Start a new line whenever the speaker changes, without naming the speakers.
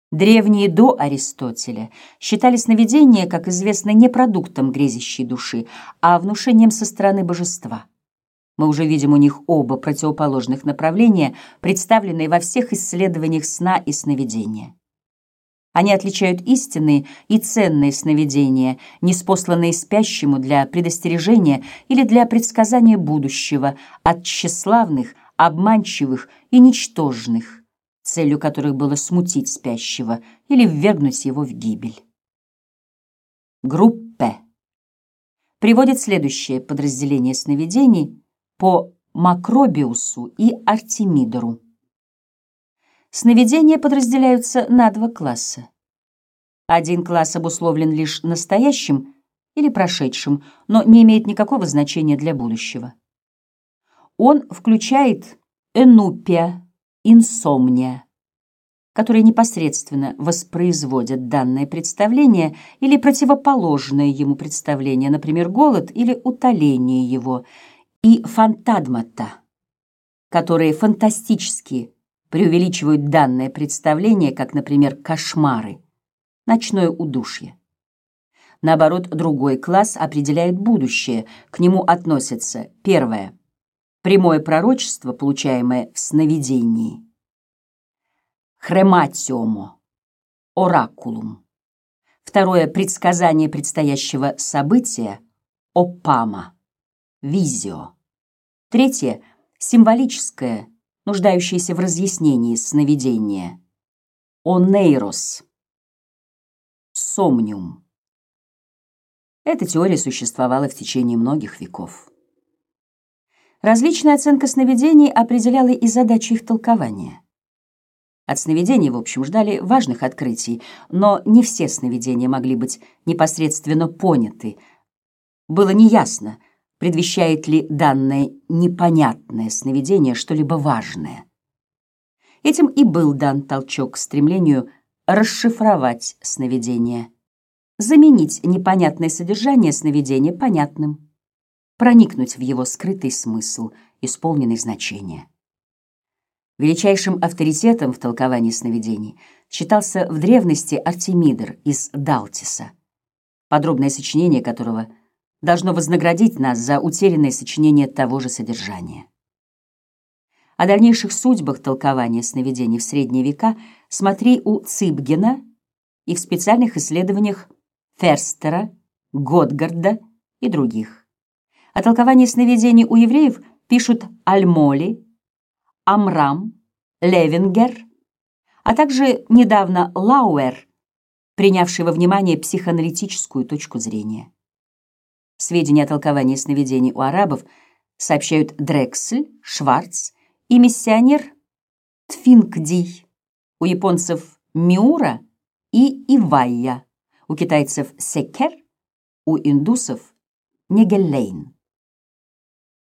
Древние до Аристотеля считали сновидение, как известно, не продуктом грезящей души, а внушением со стороны божества. Мы уже видим у них оба противоположных направления, представленные во всех исследованиях сна и сновидения. Они отличают истинные и ценные сновидения, ниспосланные спящему для предостережения или для предсказания будущего, от тщеславных, обманчивых и ничтожных, целью которых было смутить спящего или ввергнуть его в гибель. Группе приводит следующее подразделение сновидений по Макробиусу и Артемидору. Сновидения подразделяются на два класса. Один класс обусловлен лишь настоящим или прошедшим, но не имеет никакого значения для будущего. Он включает энупия, инсомния, которые непосредственно воспроизводят данное представление или противоположное ему представление, например, голод или утоление его, и фантадмата, которые фантастически преувеличивают данное представление, как, например, кошмары, ночное удушье. Наоборот, другой класс определяет будущее. К нему относятся: первое — прямое пророчество, получаемое в сновидении, хрематиомо, оракулум; второе — предсказание предстоящего события, опама, визио; третье — символическое, нуждающееся в разъяснении сновидения, онейрос, сомниум. Эта теория существовала в течение многих веков. Различная оценка сновидений определяла и задачи их толкования. От сновидений, в общем, ждали важных открытий, но не все сновидения могли быть непосредственно поняты. Было неясно, предвещает ли данное непонятное сновидение что-либо важное. Этим и был дан толчок к стремлению расшифровать сновидение, заменить непонятное содержание сновидения понятным, проникнуть в его скрытый смысл, исполненный значения. Величайшим авторитетом в толковании сновидений считался в древности Артемидор из Далтиса, подробное сочинение которого должно вознаградить нас за утерянное сочинение того же содержания. О дальнейших судьбах толкования сновидений в средние века смотри у Цибгена и в специальных исследованиях Ферстера, Готгарда и других. О толковании сновидений у евреев пишут Альмоли, Амрам, Левингер, а также недавно Лауэр, принявший во внимание психоаналитическую точку зрения. Сведения о толковании сновидений у арабов сообщают Дрексль, Шварц и миссионер Тфингди, у японцев Миура и Ивайя, у китайцев Секер, у индусов Нигеллейн.